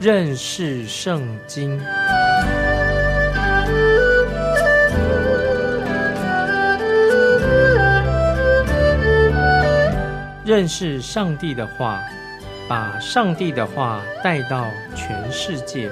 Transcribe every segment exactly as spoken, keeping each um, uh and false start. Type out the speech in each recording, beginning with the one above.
认识圣经。认识上帝的话，把上帝的话带到全世界。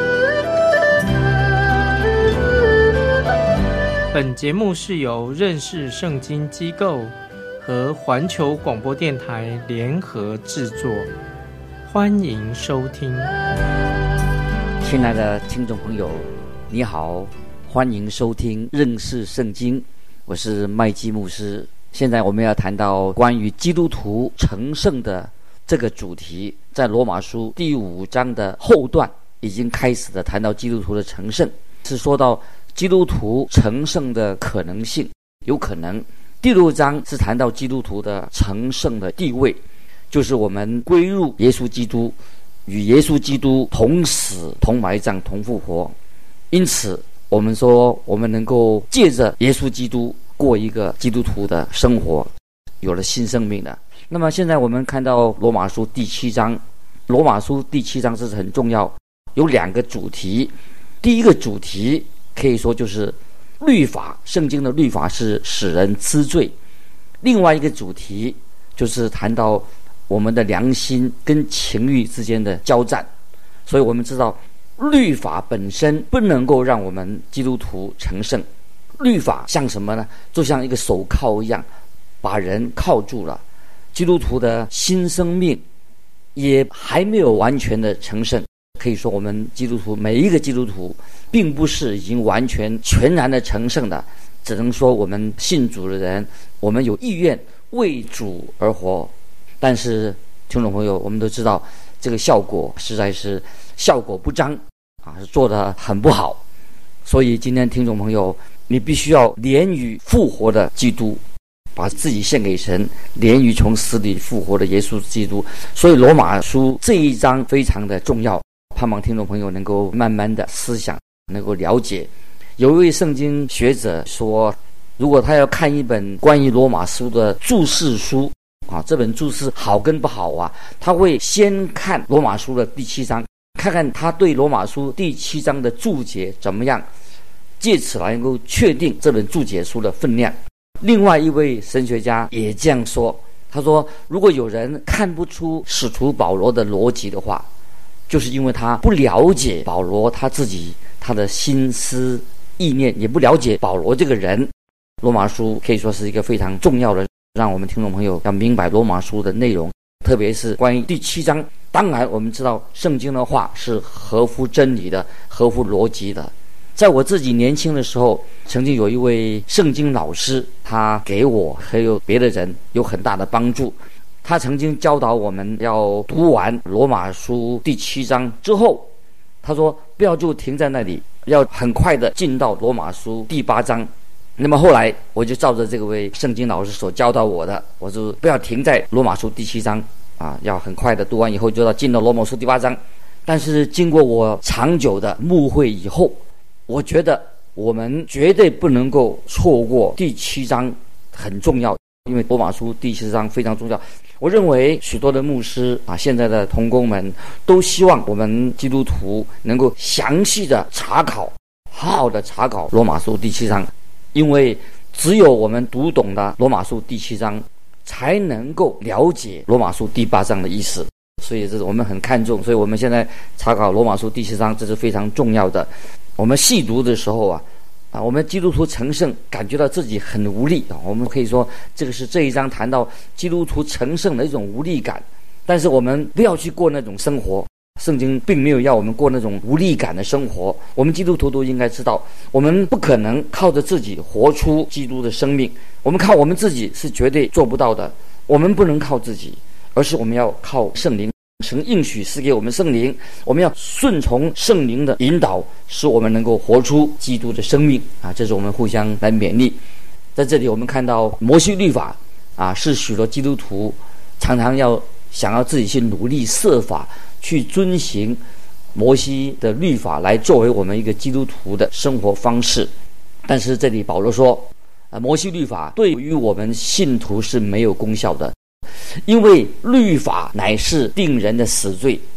本节目是由认识圣经机构和环球广播电台联合制作，欢迎收听。 亲爱的听众朋友，你好，欢迎收听认识圣经，我是麦基牧师。现在我们要谈到关于基督徒成圣的这个主题，在罗马书第五章的后段已经开始的谈到基督徒的成圣，是说到基督徒成圣的可能性，有可能。第六章是谈到基督徒的成圣的地位，就是我们归入耶稣基督，与耶稣基督同死同埋葬同复活。因此我们说我们能够借着耶稣基督过一个基督徒的生活，有了新生命的。那么现在我们看到罗马书第七章，罗马书第七章这是很重要，有两个主题。第一个主题可以说就是律法，圣经的律法是使人知罪。另外一个主题就是谈到我们的良心跟情欲之间的交战。所以我们知道律法本身不能够让我们基督徒成圣，律法像什么呢？就像一个手铐一样，把人铐住了。基督徒的新生命也还没有完全的成圣，可以说我们基督徒每一个基督徒并不是已经完全全然的成圣的，只能说我们信主的人，我们有意愿为主而活。但是听众朋友，我们都知道这个效果实在是效果不彰啊，是做得很不好。所以今天听众朋友，你必须要连于复活的基督，把自己献给神，连于从死里复活的耶稣基督。所以罗马书这一章非常的重要，盼望听众朋友能够慢慢的思想，能够了解。有一位圣经学者说，如果他要看一本关于罗马书的注释书啊，这本注释好跟不好啊，他会先看罗马书的第七章，看看他对罗马书第七章的注解怎么样，借此来能够确定这本注解书的分量。另外一位神学家也这样说，他说如果有人看不出使徒保罗的逻辑的话，就是因为他不了解保罗他自己他的心思意念，也不了解保罗这个人。罗马书可以说是一个非常重要的，让我们听众朋友要明白罗马书的内容，特别是关于第七章。当然我们知道圣经的话是合乎真理的，合乎逻辑的。在我自己年轻的时候，曾经有一位圣经老师，他给我还有别的人有很大的帮助。他曾经教导我们要读完罗马书第七章之后，他说不要就停在那里，要很快的进到罗马书第八章。那么后来我就照着这位圣经老师所教导我的，我就不要停在罗马书第七章啊，要很快的读完以后就要进到罗马书第八章。但是经过我长久的牧会以后，我觉得我们绝对不能够错过第七章，很重要，因为罗马书第七章非常重要。我认为许多的牧师啊，现在的同工们都希望我们基督徒能够详细的查考，好好的查考罗马书第七章，因为只有我们读懂了罗马书第七章，才能够了解罗马书第八章的意思。所以这是我们很看重，所以我们现在查考罗马书第七章，这是非常重要的。我们细读的时候啊，啊，我们基督徒成圣感觉到自己很无力啊，我们可以说这个是这一章谈到基督徒成圣的一种无力感。但是我们不要去过那种生活，圣经并没有要我们过那种无力感的生活。我们基督徒都应该知道，我们不可能靠着自己活出基督的生命，我们靠我们自己是绝对做不到的。我们不能靠自己，而是我们要靠圣灵。神应许赐给我们圣灵，我们要顺从圣灵的引导，使我们能够活出基督的生命啊！这是我们互相来勉励。在这里我们看到摩西律法啊，是许多基督徒常常要想要自己去努力设法去遵行摩西的律法，来作为我们一个基督徒的生活方式。但是这里保罗说啊，摩西律法对于我们信徒是没有功效的，因为律法乃是定人的死罪，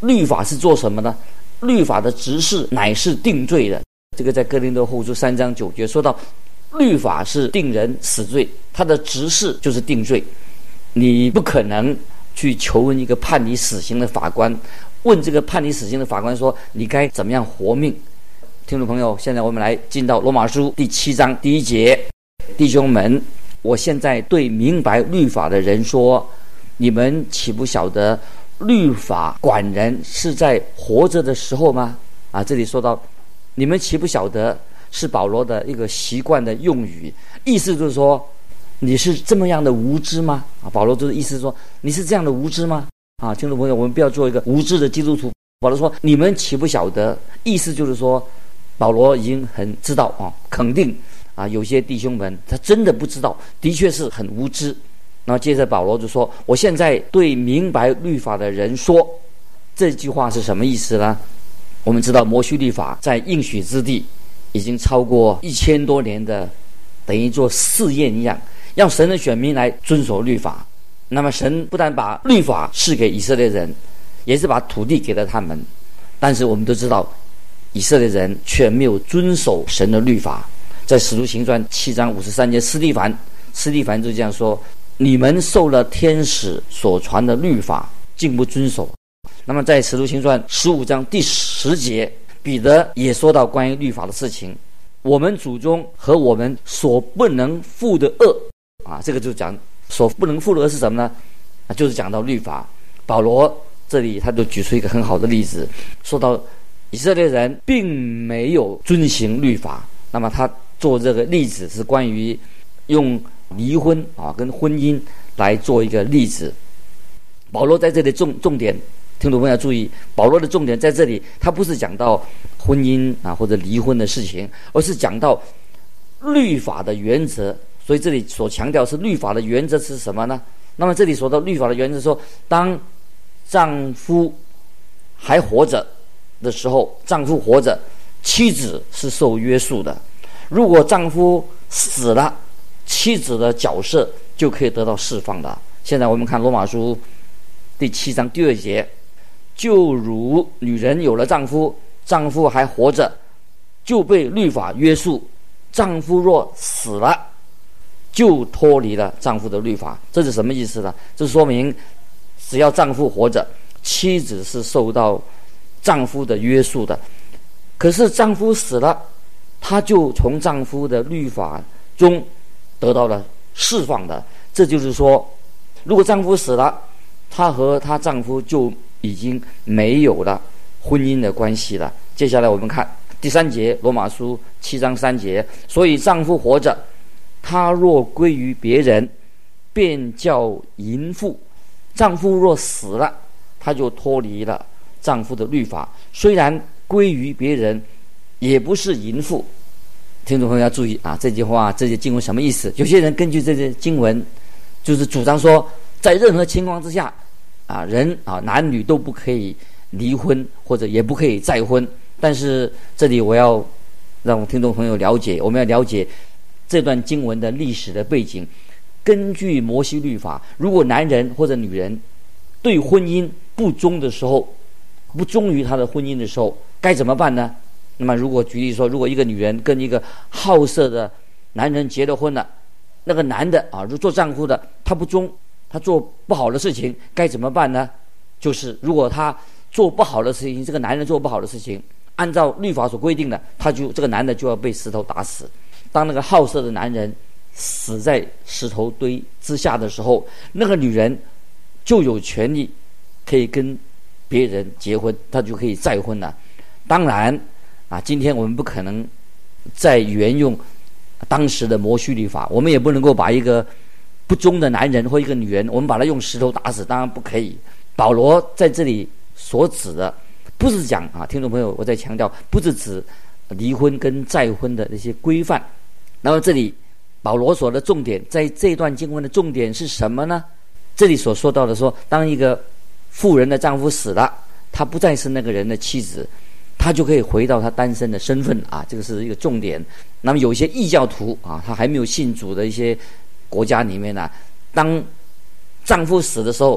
律法是做什么呢？律法的执事乃是定罪的。这个在哥林多后书三章九节说到，律法是定人死罪，他的执事就是定罪。你不可能去求问一个判你死刑的法官，问这个判你死刑的法官说你该怎么样活命。听众朋友，现在我们来进到罗马书第七章第一节，弟兄们，我现在对明白律法的人说，你们岂不晓得律法管人是在活着的时候吗？啊，这里说到你们岂不晓得，是保罗的一个习惯的用语，意思就是说你是这么样的无知吗？啊，保罗就是意思说你是这样的无知吗？啊，听众朋友，我们不要做一个无知的基督徒。保罗说你们岂不晓得，意思就是说保罗已经很知道啊，肯定啊，有些弟兄们他真的不知道，的确是很无知。然后接着保罗就说，我现在对明白律法的人说，这句话是什么意思呢？我们知道摩西律法在应许之地已经超过一千多年的，等于做试验一样，让神的选民来遵守律法。那么神不但把律法赐给以色列人，也是把土地给了他们，但是我们都知道以色列人却没有遵守神的律法。在使徒行传七章五十三节，司提反司提反就这样说，你们受了天使所传的律法，竟不遵守。那么在使徒行传十五章第十节，彼得也说到关于律法的事情，我们祖宗和我们所不能负的恶啊，这个就讲所不能负的恶是什么呢？啊，就是讲到律法。保罗这里他就举出一个很好的例子，说到以色列人并没有遵行律法。那么他做这个例子是关于用离婚啊跟婚姻来做一个例子。保罗在这里重重点，听众朋友要注意，保罗的重点在这里，他不是讲到婚姻啊或者离婚的事情，而是讲到律法的原则。所以这里所强调是律法的原则是什么呢？那么这里说到律法的原则说，当丈夫还活着的时候，丈夫活着，妻子是受约束的。如果丈夫死了，妻子的角色就可以得到释放的。现在我们看罗马书第七章第二节，就如女人有了丈夫，丈夫还活着，就被律法约束，丈夫若死了，就脱离了丈夫的律法。这是什么意思呢？这说明只要丈夫活着，妻子是受到丈夫的约束的。可是丈夫死了，她就从丈夫的律法中得到了释放的。这就是说，如果丈夫死了，她和她丈夫就已经没有了婚姻的关系了。接下来我们看第三节，罗马书七章三节，所以丈夫活着，他若归于别人，便叫淫妇；丈夫若死了，他就脱离了丈夫的律法，虽然归于别人，也不是淫妇。听众朋友要注意啊，这句话这些经文什么意思？有些人根据这些经文，就是主张说，在任何情况之下啊，人啊男女都不可以离婚，或者也不可以再婚。但是这里我要让听众朋友了解，我们要了解这段经文的历史的背景。根据摩西律法，如果男人或者女人对婚姻不忠的时候，不忠于他的婚姻的时候，该怎么办呢？那么如果举例说，如果一个女人跟一个好色的男人结了婚了，那个男的啊，做丈夫的他不忠，他做不好的事情，该怎么办呢？就是如果他做不好的事情，这个男人做不好的事情，按照律法所规定的，他就这个男的就要被石头打死。当那个好色的男人死在石头堆之下的时候，那个女人就有权利可以跟别人结婚，她就可以再婚了。当然啊，今天我们不可能再沿用当时的摩西律法，我们也不能够把一个不忠的男人或一个女人，我们把他用石头打死，当然不可以。保罗在这里所指的不是讲啊，听众朋友，我在强调，不是指离婚跟再婚的那些规范。那么这里保罗所的重点，在这段经文的重点是什么呢？这里所说到的说，当一个妇人的丈夫死了，她不再是那个人的妻子，她就可以回到她单身的身份啊，这个是一个重点。那么有一些异教徒啊，他还没有信主的一些国家里面呢、啊，当丈夫死的时候，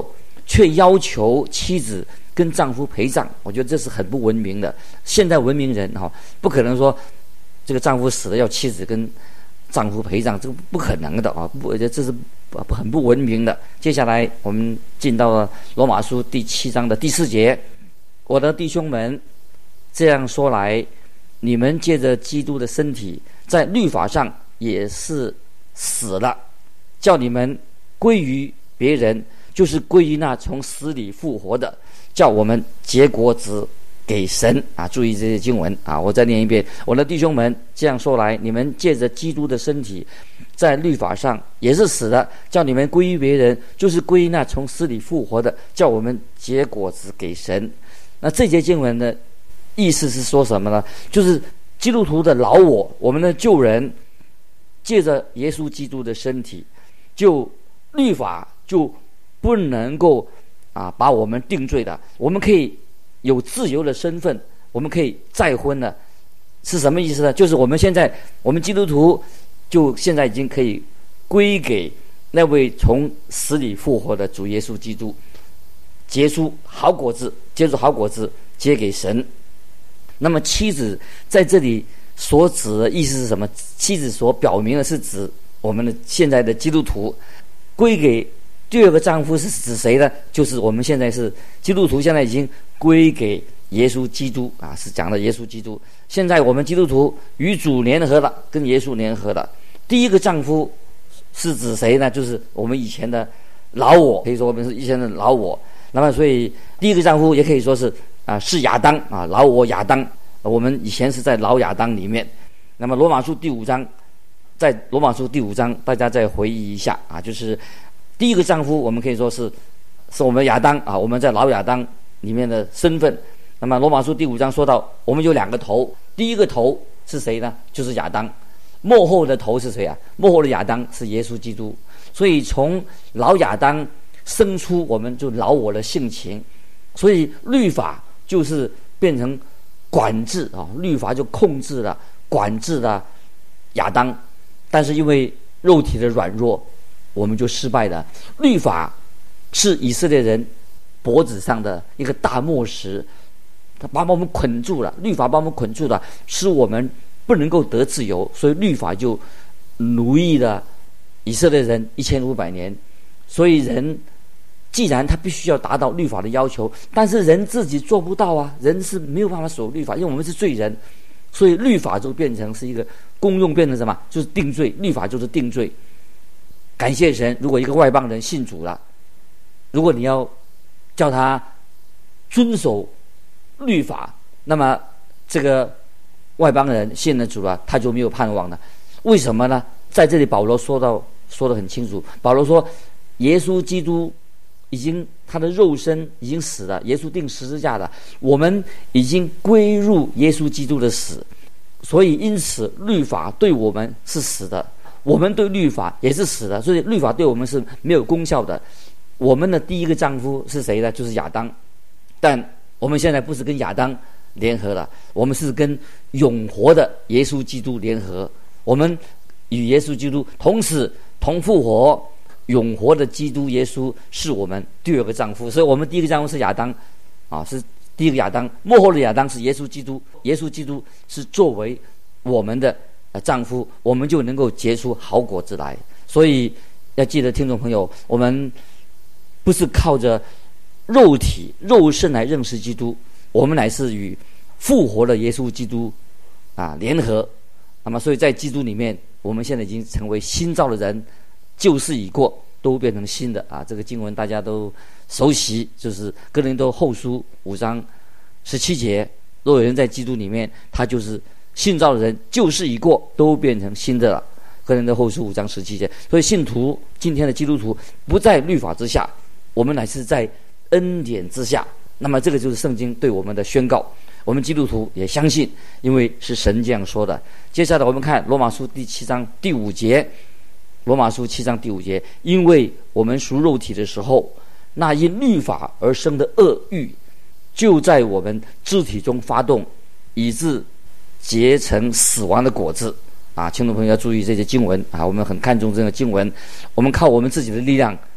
却要求妻子跟丈夫陪葬，我觉得这是很不文明的。现在文明人哈、哦，不可能说这个丈夫死了要妻子跟丈夫陪葬，这个不可能的啊！不，这是很不文明的。接下来我们进到了罗马书第七章的第四节，我的弟兄们，这样说来，你们借着基督的身体，在律法上也是死了，叫你们归于别人，就是归于那从死里复活的，叫我们结果子给神啊！注意这些经文啊！我再念一遍：我的弟兄们，这样说来，你们借着基督的身体，在律法上也是死的，叫你们归于别人，就是归于那从死里复活的，叫我们结果子给神。那这节经文的意思是说什么呢？就是基督徒的老我，我们的旧人，借着耶稣基督的身体，就律法就不能够啊把我们定罪的，我们可以有自由的身份，我们可以再婚了。是什么意思呢？就是我们现在我们基督徒就现在已经可以归给那位从死里复活的主耶稣基督，结出好果子，结出好果子结给神。那么妻子在这里所指的意思是什么？妻子所表明的是指我们的现在的基督徒，归给第二个丈夫是指谁呢？就是我们现在是基督徒，现在已经归给耶稣基督啊，是讲的耶稣基督。现在我们基督徒与主联合了，跟耶稣联合了。第一个丈夫是指谁呢？就是我们以前的老我，可以说我们是以前的老我。那么所以第一个丈夫也可以说是啊，是亚当啊，老我亚当。我们以前是在老亚当里面。那么罗马书第五章，在罗马书第五章，大家再回忆一下啊，就是第一个丈夫，我们可以说是是我们亚当啊，我们在老亚当里面的身份。那么罗马书第五章说到，我们有两个头，第一个头是谁呢？就是亚当。末后的头是谁啊？末后的亚当是耶稣基督。所以从老亚当生出我们就老我的性情，所以律法就是变成管制啊，律法就控制了、管制了亚当。但是因为肉体的软弱，我们就失败了。律法是以色列人脖子上的一个大磨石，它把我们捆住了，律法把我们捆住了，使我们不能够得自由。所以律法就奴役了以色列人一千五百年。所以人既然他必须要达到律法的要求，但是人自己做不到啊，人是没有办法守律法，因为我们是罪人。所以律法就变成是一个功用，变成什么？就是定罪，律法就是定罪。感谢神，如果一个外邦人信主了，如果你要叫他遵守律法，那么这个外邦人信了主了，他就没有盼望了。为什么呢？在这里保罗说到说得很清楚，保罗说耶稣基督已经他的肉身已经死了，耶稣钉十字架了，我们已经归入耶稣基督的死，所以因此律法对我们是死的，我们对律法也是死的，所以律法对我们是没有功效的。我们的第一个丈夫是谁呢？就是亚当。但我们现在不是跟亚当联合了，我们是跟永活的耶稣基督联合，我们与耶稣基督同死同复活。永活的基督耶稣是我们第二个丈夫。所以我们第一个丈夫是亚当啊，是第一个亚当。末后的亚当是耶稣基督，耶稣基督是作为我们的呃丈夫，我们就能够结出好果子来。所以要记得，听众朋友，我们不是靠着肉体肉身来认识基督，我们乃是与复活的耶稣基督啊联合。那么所以在基督里面，我们现在已经成为新造的人，旧事已过，都变成新的啊！这个经文大家都熟悉，就是哥林多后书五章十七节，若有人在基督里面，他就是新造的人，旧事已过，都变成新的了。哥林多后书五章十七节。所以信徒，今天的基督徒不在律法之下，我们乃是在恩典之下。那么这个就是圣经对我们的宣告，我们基督徒也相信，因为是神这样说的。接下来我们看罗马书第七章第五节。罗马书七章第五节，因为我们属肉体的时候，那因律法而生的恶欲就在我们肢体中发动，以致结成死亡的果子啊！听众朋友要注意这些经文啊，我们很看重这个经文。我们靠我们自己的力量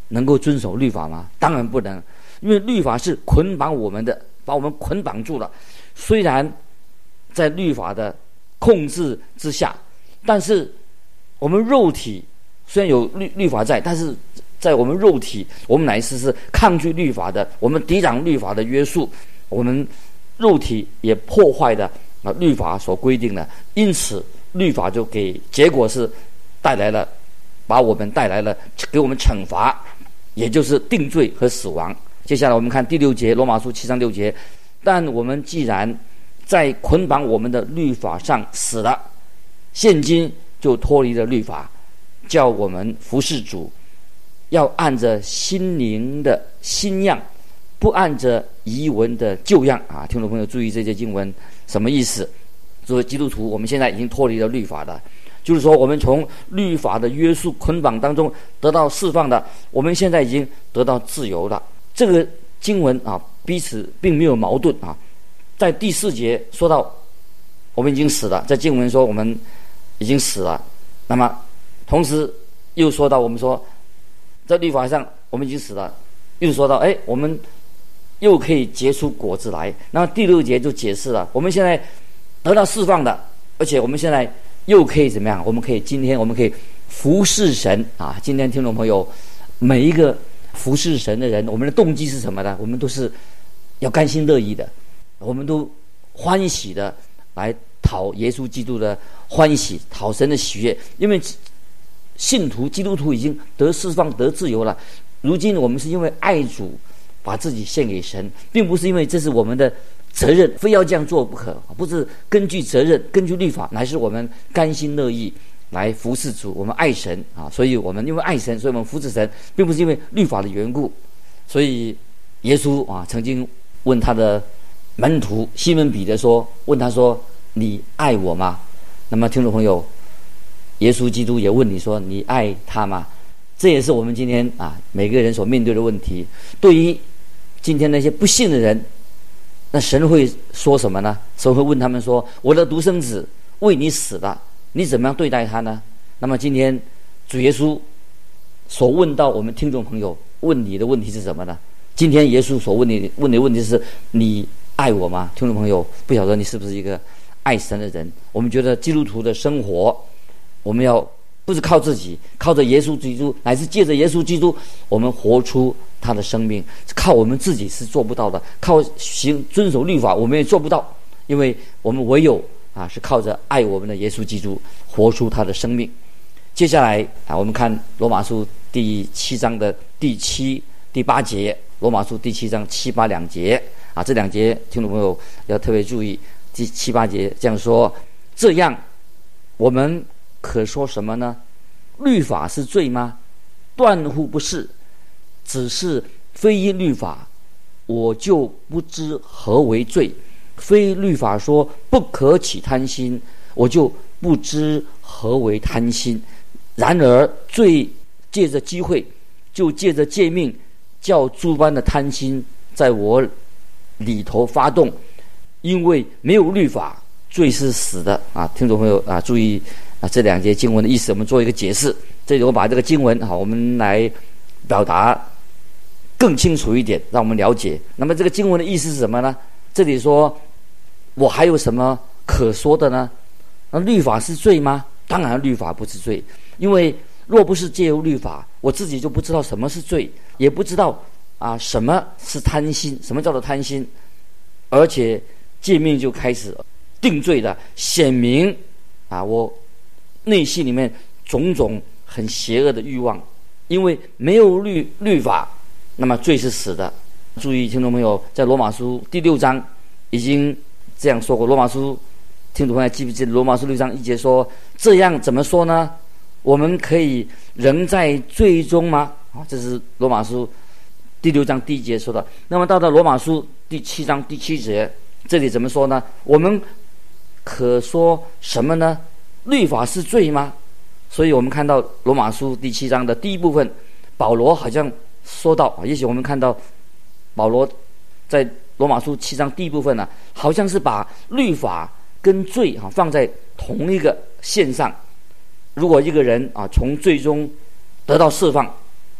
能够遵守律法吗？当然不能，因为律法是捆绑我们的，把我们捆绑住了。虽然在律法的控制之下，但是我们肉体虽然有律律法在，但是在我们肉体，我们乃是是抗拒律法的，我们抵挡律法的约束，我们肉体也破坏的啊律法所规定的，因此律法就给结果是带来了，把我们带来了给我们惩罚，也就是定罪和死亡。接下来我们看第六节，罗马书七章六节，但我们既然在捆绑我们的律法上死了，现今就脱离了律法，叫我们服侍主，要按着心灵的新样，不按着遗文的旧样啊！听众朋友注意这些经文什么意思？作为基督徒，我们现在已经脱离了律法的，就是说我们从律法的约束捆绑当中得到释放的，我们现在已经得到自由了。这个经文啊，彼此并没有矛盾啊。在第四节说到我们已经死了，在经文说我们已经死了，那么同时又说到我们说在律法上我们已经死了，又说到哎，我们又可以结出果子来。那么第六节就解释了，我们现在得到释放的，而且我们现在又可以怎么样？我们可以今天我们可以服侍神啊！今天听众朋友，每一个服侍神的人，我们的动机是什么呢？我们都是要甘心乐意的，我们都欢喜的来讨耶稣基督的欢喜，讨神的喜悦。因为信徒基督徒已经得释放得自由了，如今我们是因为爱主把自己献给神，并不是因为这是我们的责任非要这样做不可，不是根据责任根据律法，乃是我们甘心乐意来服侍主，我们爱神啊，所以我们因为爱神，所以我们服侍神，并不是因为律法的缘故。所以耶稣啊曾经问他的门徒西门彼得说，问他说你爱我吗？那么听众朋友，耶稣基督也问你说你爱他吗？这也是我们今天啊每个人所面对的问题。对于今天那些不信的人，那神会说什么呢？神会问他们说，我的独生子为你死了，你怎么样对待他呢？那么今天主耶稣所问到我们听众朋友问你的问题是什么呢？今天耶稣所问你问你的问题是你爱我吗？听众朋友，不晓得你是不是一个爱神的人？我们觉得基督徒的生活，我们要不是靠自己，靠着耶稣基督，乃是借着耶稣基督，我们活出他的生命。靠我们自己是做不到的，靠行遵守律法我们也做不到，因为我们唯有啊是靠着爱我们的耶稣基督活出他的生命。接下来啊，我们看罗马书第七章的第七、第八节。罗马书第七章七八两节啊，这两节听众朋友要特别注意。第七八节这样说：这样，我们可说什么呢？律法是罪吗？断乎不是，只是非因律法，我就不知何为罪；非律法说不可起贪心，我就不知何为贪心。然而罪借着机会，就借着诫命，叫诸般的贪心在我里头发动。因为没有律法，罪是死的啊！听众朋友啊，注意啊，这两节经文的意思，我们做一个解释。这里我把这个经文好，我们来表达更清楚一点，让我们了解。那么这个经文的意思是什么呢？这里说，我还有什么可说的呢？那律法是罪吗？当然，律法不是罪，因为若不是借由律法，我自己就不知道什么是罪，也不知道啊什么是贪心，什么叫做贪心，而且诫命就开始定罪的，显明啊我内心里面种种很邪恶的欲望。因为没有律律法，那么罪是死的。注意听众朋友，在罗马书第六章已经这样说过。罗马书听众朋友记不记得罗马书六章一节说，这样怎么说呢？我们可以仍在罪中吗？啊，这是罗马书第六章第一节说的。那么到了罗马书第七章第七节，这里怎么说呢？我们可说什么呢？律法是罪吗？所以我们看到罗马书第七章的第一部分，保罗好像说到，也许我们看到保罗在罗马书七章第一部分呢、啊，好像是把律法跟罪啊放在同一个线上。如果一个人啊从罪中得到释放，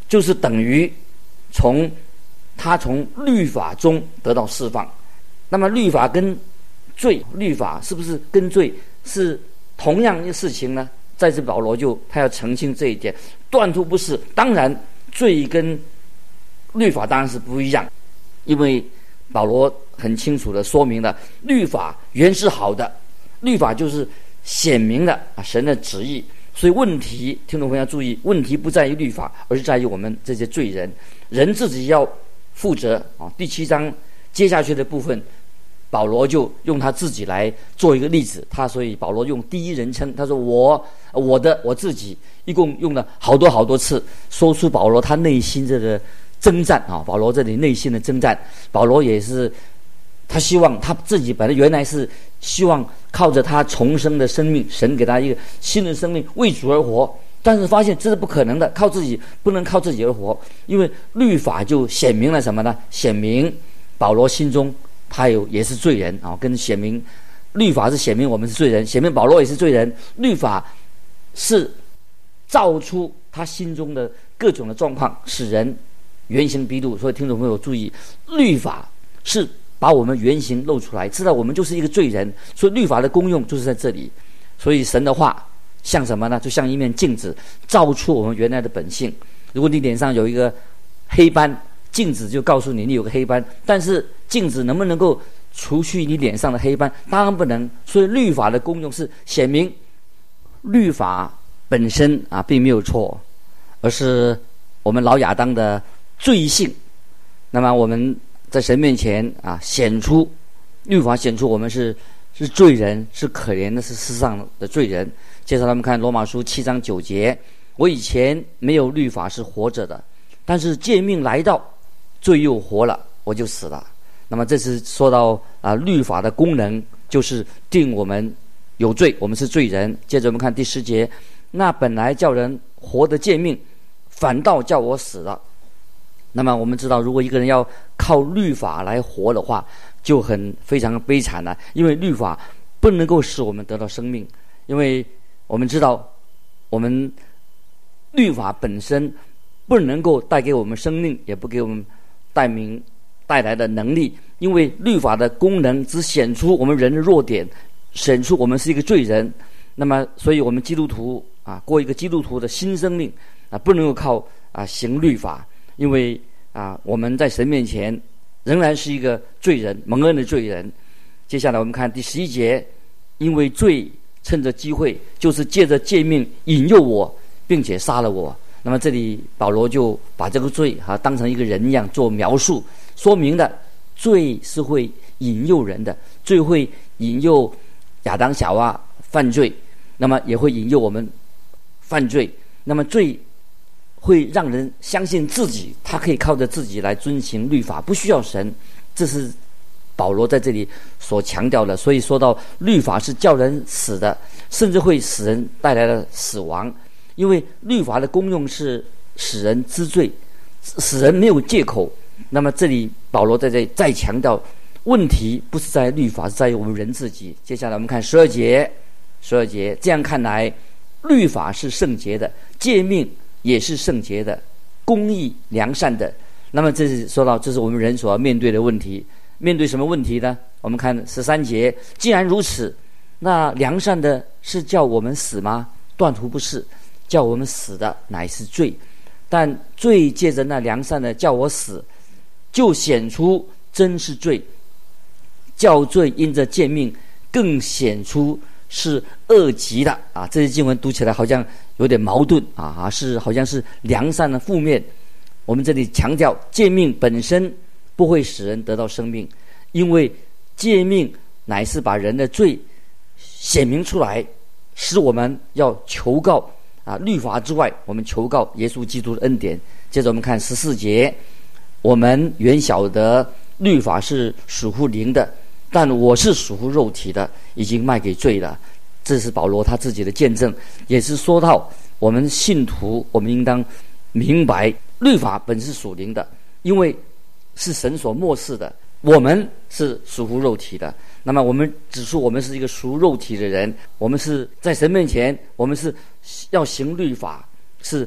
就是等于从他从律法中得到释放。那么律法跟罪，律法是不是跟罪是同样的事情呢？在这保罗就他要澄清这一点，断乎不是。当然罪跟律法当然是不一样，因为保罗很清楚的说明了，律法原是好的，律法就是显明了啊神的旨意。所以问题，听众朋友要注意，问题不在于律法，而是在于我们这些罪人，人自己要负责啊。第七章接下去的部分，保罗就用他自己来做一个例子。他所以保罗用第一人称，他说我我的我自己，一共用了好多好多次，说出保罗他内心这个征战啊。保罗这里内心的征战，保罗也是他希望他自己本来原来是希望靠着他重生的生命，神给他一个新的生命，为主而活。但是发现这是不可能的，靠自己不能靠自己而活，因为律法就显明了什么呢？显明保罗心中他有也是罪人啊，跟显明律法是显明我们是罪人，显明保罗也是罪人。律法是造出他心中的各种的状况，使人原形毕露。所以听众朋友注意，律法是把我们原形露出来，知道我们就是一个罪人。所以律法的功用就是在这里。所以神的话像什么呢？就像一面镜子，照出我们原来的本性。如果你脸上有一个黑斑，镜子就告诉你你有个黑斑，但是镜子能不能够除去你脸上的黑斑？当然不能。所以律法的功用是显明律法本身啊并没有错，而是我们老亚当的罪性。那么我们在神面前啊显出律法，显出我们是是罪人，是可怜的，是世上的罪人。接着他们看罗马书七章九节，我以前没有律法是活着的，但是诫命来到，罪又活了，我就死了。那么这是说到啊律法的功能，就是定我们有罪，我们是罪人。接着我们看第十节，那本来叫人活的诫命，反倒叫我死了。那么我们知道，如果一个人要靠律法来活的话，就很非常悲惨了，因为律法不能够使我们得到生命。因为我们知道，我们律法本身不能够带给我们生命，也不给我们带明带来的能力。因为律法的功能只显出我们人的弱点，显出我们是一个罪人。那么所以我们基督徒啊，过一个基督徒的新生命啊，不能够靠啊行律法。因为啊我们在神面前仍然是一个罪人，蒙恩的罪人。接下来我们看第十一节，因为罪趁着机会，就是借着诫命引诱我，并且杀了我。那么这里保罗就把这个罪啊当成一个人一样做描述，说明的罪是会引诱人的，罪会引诱亚当夏娃犯罪，那么也会引诱我们犯罪。那么罪会让人相信自己，他可以靠着自己来遵行律法，不需要神。这是保罗在这里所强调的。所以说到律法是叫人死的，甚至会使人带来了死亡。因为律法的功用是使人知罪，使人没有借口。那么这里保罗在这里再强调，问题不是在律法，是在于我们人自己。接下来我们看十二节，十二节，这样看来，律法是圣洁的，诫命也是圣洁的，公义良善的。那么这是说到，这是我们人所要面对的问题。面对什么问题呢？我们看十三节，既然如此，那良善的是叫我们死吗？断乎不是，叫我们死的乃是罪。但罪借着那良善的叫我死，就显出真是罪。叫罪因着诫命，更显出是恶极的啊！这些经文读起来好像有点矛盾啊，是好像是良善的负面。我们这里强调，诫命本身不会使人得到生命，因为诫命乃是把人的罪显明出来，使我们要求告啊律法之外，我们求告耶稣基督的恩典。接着我们看十四节，我们原晓得律法是属乎灵的，但我是属乎肉体的，已经卖给罪了。这是保罗他自己的见证，也是说到我们信徒，我们应当明白律法本是属灵的，因为是神所漠视的，我们是属乎肉体的。那么我们指出我们是一个属肉体的人，我们是在神面前，我们是要行律法，是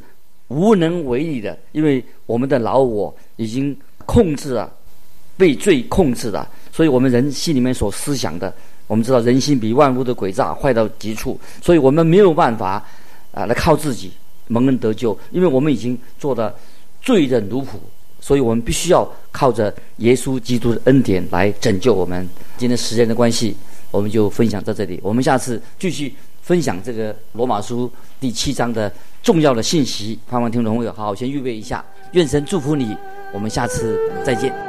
无能为力的，因为我们的老我已经控制了，被罪控制了，所以我们人心里面所思想的，我们知道人心比万物的诡诈，坏到极处，所以我们没有办法啊来靠自己蒙恩得救，因为我们已经做了罪的奴仆，所以我们必须要靠着耶稣基督的恩典来拯救我们。今天时间的关系，我们就分享到这里，我们下次继续分享这个罗马书第七章的重要的信息。盼望听众朋友好好先预备一下，愿神祝福你，我们下次再见。